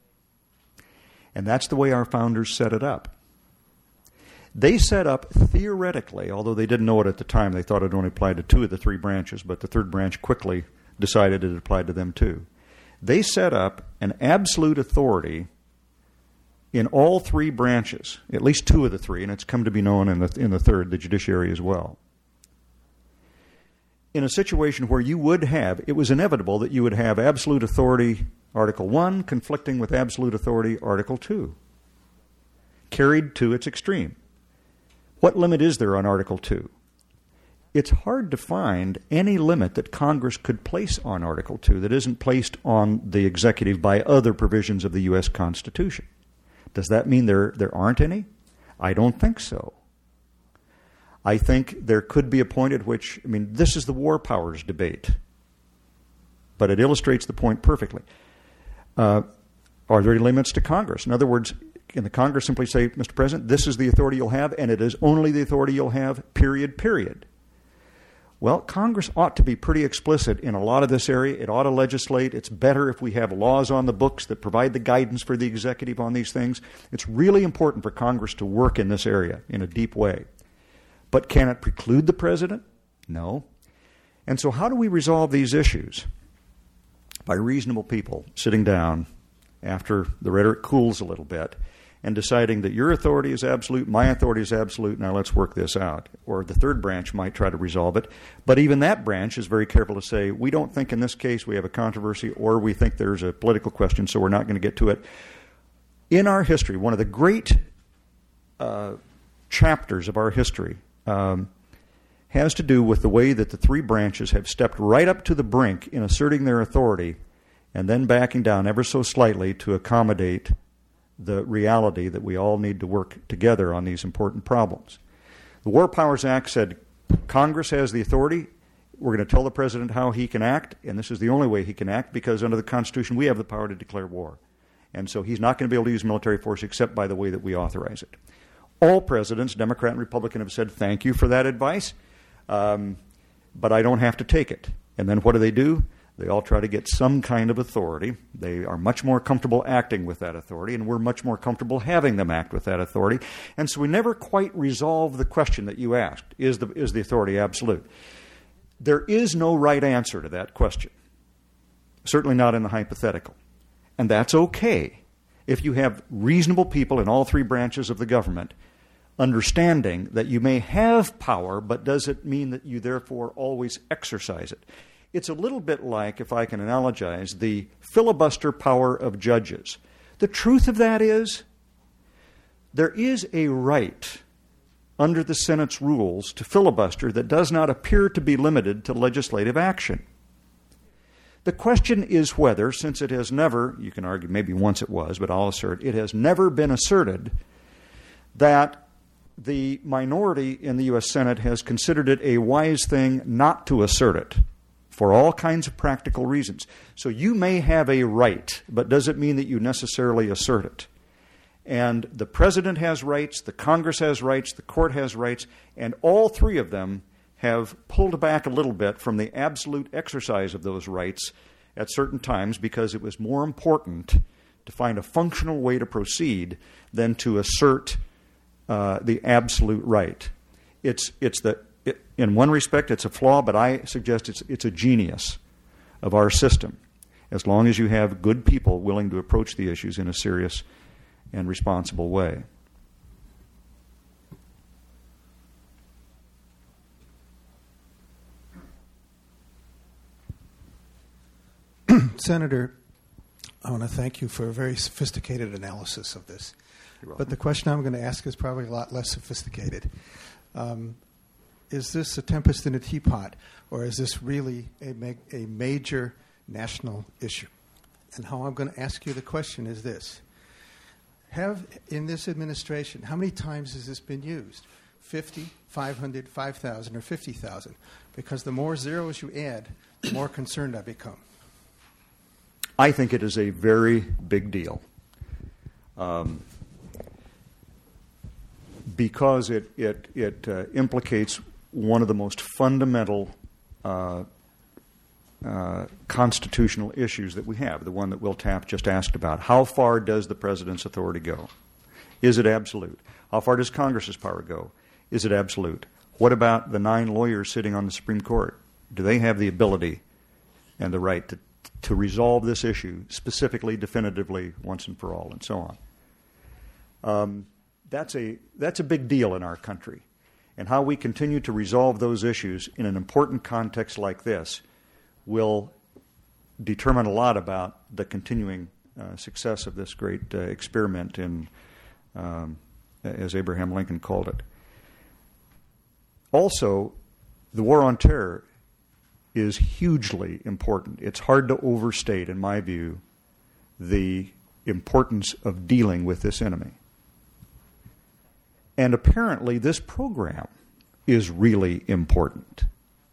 Speaker 2: And that's the way our founders set it up. They set up theoretically, although they didn't know it at the time, they thought it only applied to two of the three branches, but the third branch quickly decided it applied to them too. They set up an absolute authority in all three branches, at least two of the three, and it's come to be known in the, in the third, the judiciary as well. In a situation where you would have, it was inevitable that you would have absolute authority, Article one, conflicting with absolute authority, Article two, carried to its extreme. What limit is there on Article two? It's hard to find any limit that Congress could place on Article two that isn't placed on the executive by other provisions of the U S Constitution. Does that mean there, there aren't any? I don't think so. I think there could be a point at which, I mean, this is the war powers debate, but it illustrates the point perfectly. Uh, are there limits to Congress? In other words, can the Congress simply say, Mister President, this is the authority you'll have, and it is only the authority you'll have, period, period? Well, Congress ought to be pretty explicit in a lot of this area. It ought to legislate. It's better if we have laws on the books that provide the guidance for the executive on these things. It's really important for Congress to work in this area in a deep way. But can it preclude the president? No. And so how do we resolve these issues? By reasonable people sitting down after the rhetoric cools a little bit and deciding that your authority is absolute, my authority is absolute, now let's work this out. Or the third branch might try to resolve it. But even that branch is very careful to say, we don't think in this case we have a controversy, or we think there's a political question, so we're not going to get to it. In our history, one of the great uh, chapters of our history um, has to do with the way that the three branches have stepped right up to the brink in asserting their authority and then backing down ever so slightly to accommodate the reality that we all need to work together on these important problems. The War Powers Act said Congress has the authority. We're going to tell the president how he can act, and this is the only way he can act because under the Constitution we have the power to declare war. And so he's not going to be able to use military force except by the way that we authorize it. All presidents, Democrat and Republican, have said thank you for that advice, um, but I don't have to take it. And then what do they do? They all try to get some kind of authority. They are much more comfortable acting with that authority, and we're much more comfortable having them act with that authority. And so we never quite resolve the question that you asked, is the, is the authority absolute? There is no right answer to that question, certainly not in the hypothetical. And that's okay if you have reasonable people in all three branches of the government understanding that you may have power, but does it mean that you therefore always exercise it? It's a little bit like, if I can analogize, the filibuster power of judges. The truth of that is, there is a right under the Senate's rules to filibuster that does not appear to be limited to legislative action. The question is whether, since it has never, you can argue maybe once it was, but I'll assert, it has never been asserted that the minority in the U S Senate has considered it a wise thing not to assert it for all kinds of practical reasons. So you may have a right, but does it mean that you necessarily assert it? And the president has rights, the Congress has rights, the court has rights, and all three of them have pulled back a little bit from the absolute exercise of those rights at certain times because it was more important to find a functional way to proceed than to assert uh, the absolute right. It's, it's the, it, in one respect, it's a flaw, but I suggest it's, it's a genius of our system, as long as you have good people willing to approach the issues in a serious and responsible way.
Speaker 9: Senator, I want to thank you for a very sophisticated analysis of this. But the question I'm going to ask is probably a lot less sophisticated. Um, is this a tempest in a teapot, or is this really a, ma- a major national issue? And how I'm going to ask you the question is this. Have, in this administration, how many times has this been used? fifty, five hundred, five thousand, or fifty thousand? Because the more zeros you add, the more concerned I become.
Speaker 2: I think it is a very big deal um, because it it it uh, implicates one of the most fundamental uh, uh, constitutional issues that we have, the one that Will Taft just asked about. How far does the president's authority go? Is it absolute? How far does Congress's power go? Is it absolute? What about the nine lawyers sitting on the Supreme Court? Do they have the ability and the right to to resolve this issue specifically, definitively, once and for all, and so on? Um, that's a that's a big deal in our country. And how we continue to resolve those issues in an important context like this will determine a lot about the continuing uh, success of this great uh, experiment in, um, as Abraham Lincoln called it. Also, the war on terror is hugely important. It's hard to overstate, in my view, the importance of dealing with this enemy. And apparently this program is really important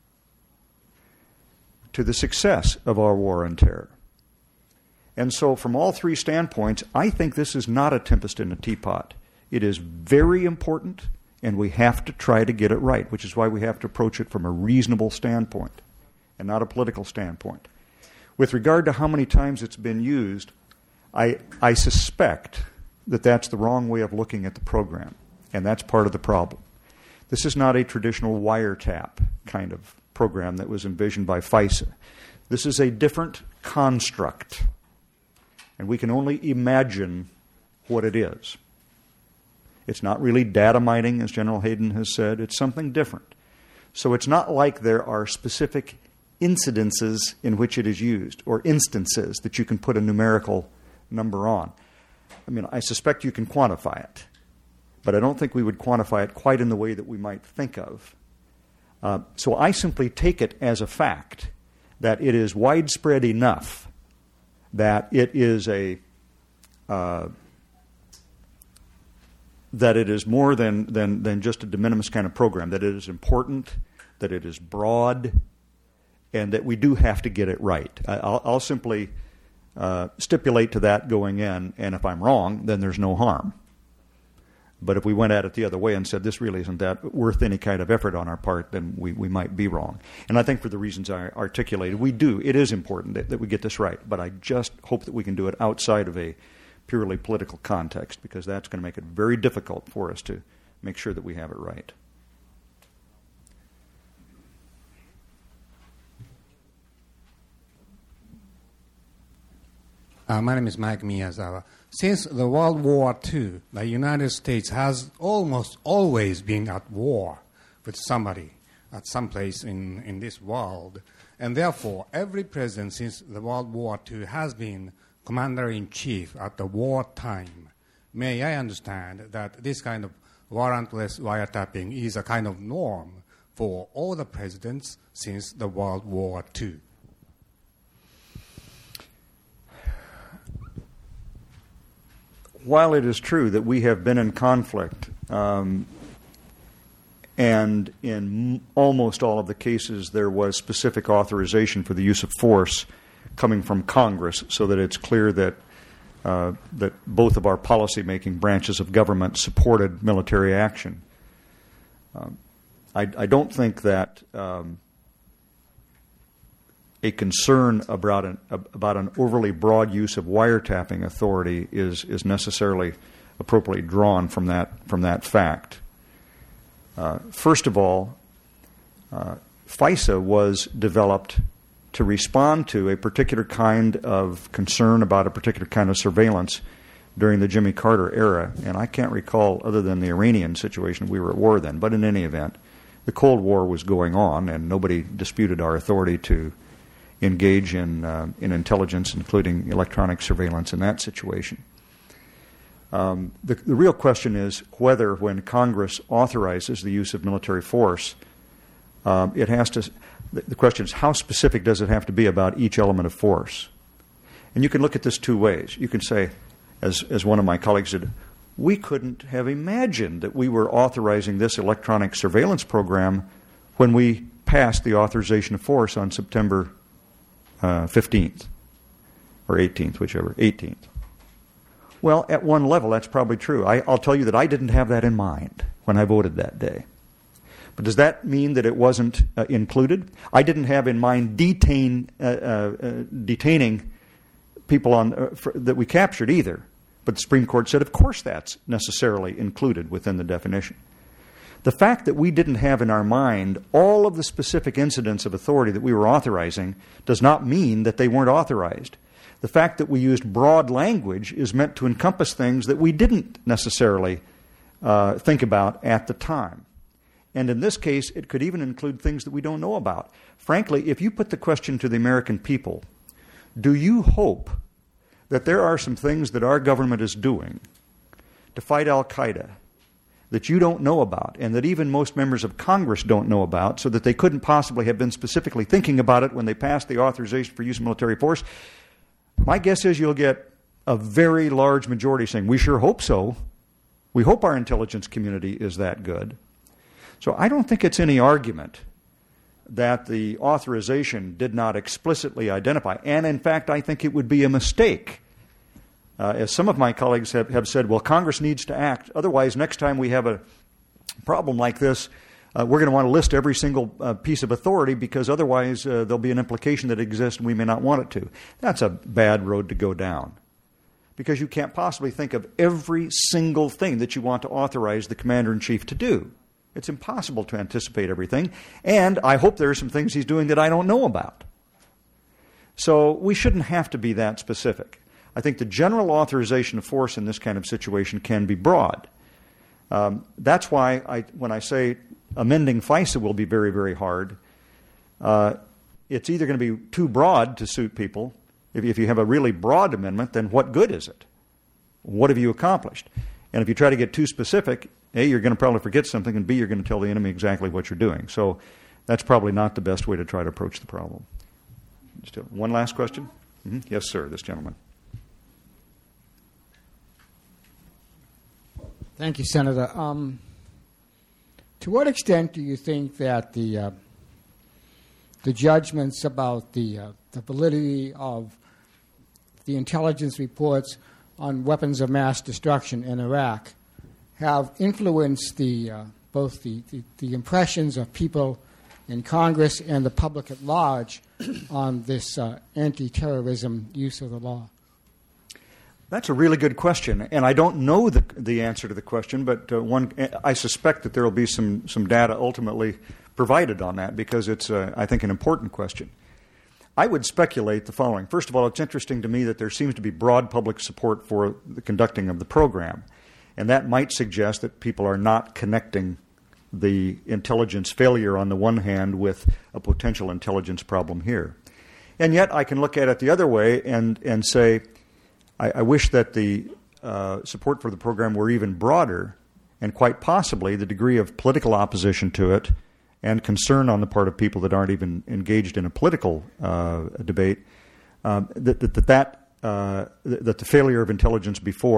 Speaker 2: to the success of our war on terror. And so from all three standpoints, I think this is not a tempest in a teapot. It is very important, and we have to try to get it right, which is why we have to approach it from a reasonable standpoint and not a political standpoint. With regard to how many times it's been used, I, I suspect that that's the wrong way of looking at the program, and that's part of the problem. This is not a traditional wiretap kind of program that was envisioned by FISA. This is a different construct, and we can only imagine what it is. It's not really data mining, as General Hayden has said. It's something different. So it's not like there are specific incidences in which it is used, or instances that you can put a numerical number on. I mean, I suspect you can quantify it, but I don't think we would quantify it quite in the way that we might think of. Uh, so I simply take it as a fact that it is widespread enough that it is a uh, that it is more than, than, than just a de minimis kind of program, that it is important, that it is broad, and that we do have to get it right. I'll, I'll simply uh, stipulate to that going in, and if I'm wrong, then there's no harm. But if we went at it the other way and said this really isn't that worth any kind of effort on our part, then we, we might be wrong. And I think for the reasons I articulated, we do. It is important that, that we get this right, but I just hope that we can do it outside of a purely political context, because that's going to make it very difficult for us to make sure that we have it right.
Speaker 10: Uh, my name is Mike Miyazawa. Since the World War Two, the United States has almost always been at war with somebody at some place in, in this world. And therefore, every president since the World War Two has been commander-in-chief at the war time. May I understand that this kind of warrantless wiretapping is a kind of norm for all the presidents since the World War Two?
Speaker 2: while it is true that we have been in conflict, um, and in m- almost all of the cases there was specific authorization for the use of force coming from Congress, so that it's clear that uh, that both of our policy-making branches of government supported military action. Um, I, I don't think that um, a concern about an about an overly broad use of wiretapping authority is is necessarily appropriately drawn from that from that fact. Uh, first of all, uh, FISA was developed to respond to a particular kind of concern about a particular kind of surveillance during the Jimmy Carter era, and I can't recall, other than the Iranian situation, we were at war then, but in any event, the Cold War was going on, and nobody disputed our authority to engage in uh, in intelligence, including electronic surveillance in that situation. Um, the, the real question is whether, when Congress authorizes the use of military force, um, it has to. The, the question is, how specific does it have to be about each element of force? And you can look at this two ways. You can say, as as one of my colleagues did, we couldn't have imagined that we were authorizing this electronic surveillance program when we passed the authorization of force on September uh, fifteenth or eighteenth, whichever, eighteenth. Well, at one level, that's probably true. I, I'll tell you that I didn't have that in mind when I voted that day. But does that mean that it wasn't uh, included? I didn't have in mind detain, uh, uh, uh, detaining people on uh, for, that we captured either. But the Supreme Court said, of course, that's necessarily included within the definition. The fact that we didn't have in our mind all of the specific incidents of authority that we were authorizing does not mean that they weren't authorized. The fact that we used broad language is meant to encompass things that we didn't necessarily uh, think about at the time. And in this case, it could even include things that we don't know about. Frankly, if you put the question to the American people, do you hope that there are some things that our government is doing to fight al-Qaeda that you don't know about, and that even most members of Congress don't know about, so that they couldn't possibly have been specifically thinking about it when they passed the authorization for use of military force? My guess is you'll get a very large majority saying, we sure hope so. We hope our intelligence community is that good. So I don't think it's any argument that the authorization did not explicitly identify. And in fact, I think it would be a mistake. Uh, as some of my colleagues have, have said, well, Congress needs to act. Otherwise, next time we have a problem like this, uh, we're going to want to list every single uh, piece of authority, because otherwise uh, there'll be an implication that exists and we may not want it to. That's a bad road to go down, because you can't possibly think of every single thing that you want to authorize the Commander-in-Chief to do. It's impossible to anticipate everything, and I hope there are some things he's doing that I don't know about. So we shouldn't have to be that specific. I think the general authorization of force in this kind of situation can be broad. Um, that's why I, when I say amending FISA will be very, very hard, uh, it's either going to be too broad to suit people. If, if you have a really broad amendment, then what good is it? What have you accomplished? And if you try to get too specific, A, you're going to probably forget something, and B, you're going to tell the enemy exactly what you're doing. So that's probably not the best way to try to approach the problem. Still, one last question? Mm-hmm. Yes, sir, this gentleman.
Speaker 11: Thank you, Senator. Um, to what extent do you think that the uh, the judgments about the uh, the validity of the intelligence reports on weapons of mass destruction in Iraq have influenced the uh, both the, the, the impressions of people in Congress and the public at large on this uh, anti-terrorism use of the law?
Speaker 2: That's a really good question, and I don't know the the answer to the question, but uh, one I suspect that there will be some some data ultimately provided on that, because it's uh, I think an important question. I would speculate the following. First of all, it's interesting to me that there seems to be broad public support for the conducting of the program, and that might suggest that people are not connecting the intelligence failure on the one hand with a potential intelligence problem here. And yet I can look at it the other way and and say, I, I wish that the uh, support for the program were even broader, and quite possibly the degree of political opposition to it and concern on the part of people that aren't even engaged in a political uh, debate, um, that that that, uh, that the failure of intelligence before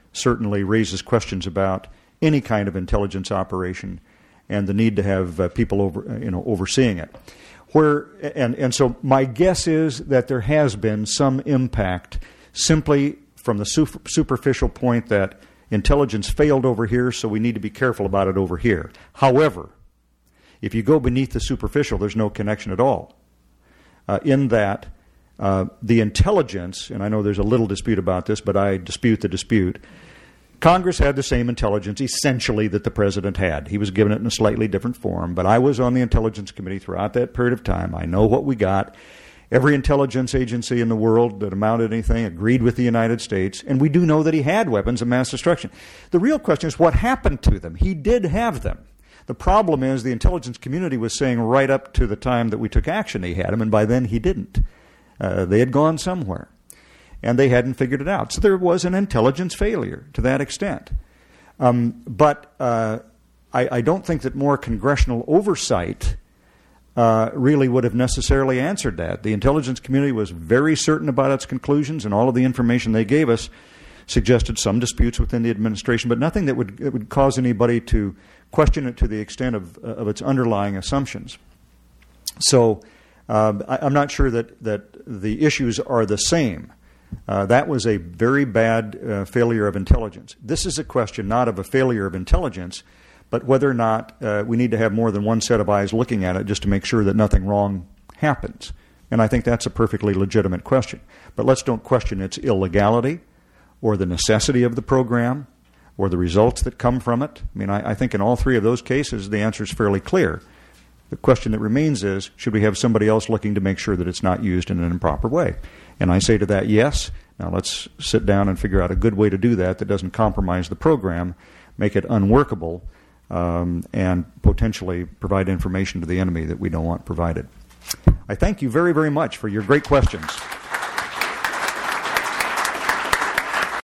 Speaker 2: certainly raises questions about any kind of intelligence operation and the need to have uh, people over, you know, overseeing it. Where and, and so my guess is that there has been some impact simply from the super, superficial point that intelligence failed over here, so we need to be careful about it over here. However, if you go beneath the superficial, there's no connection at all. Uh, in that, uh, the intelligence, and I know there's a little dispute about this, but I dispute the dispute, Congress had the same intelligence, essentially, that the President had. He was given it in a slightly different form, but I was on the Intelligence Committee throughout that period of time. I know what we got. Every intelligence agency in the world that amounted to anything agreed with the United States, and we do know that he had weapons of mass destruction. The real question is what happened to them. He did have them. The problem is the intelligence community was saying right up to the time that we took action he had them, and by then he didn't. Uh, they had gone somewhere. And they hadn't figured it out. So there was an intelligence failure to that extent. Um, but uh, I, I don't think that more congressional oversight uh, really would have necessarily answered that. The intelligence community was very certain about its conclusions, and all of the information they gave us suggested some disputes within the administration, but nothing that would, that would cause anybody to question it to the extent of, uh, of its underlying assumptions. So uh, I, I'm not sure that, that the issues are the same. Uh, that was a very bad uh, failure of intelligence. This is a question not of a failure of intelligence, but whether or not uh, we need to have more than one set of eyes looking at it just to make sure that nothing wrong happens. And I think that's a perfectly legitimate question. But let's don't question its illegality or the necessity of the program or the results that come from it. I mean, I, I think in all three of those cases, the answer is fairly clear. The question that remains is, should we have somebody else looking to make sure that it's not used in an improper way? And I say to that, yes. Now let's sit down and figure out a good way to do that that doesn't compromise the program, make it unworkable, um, and potentially provide information to the enemy that we don't want provided. I thank you very, very much for your great questions.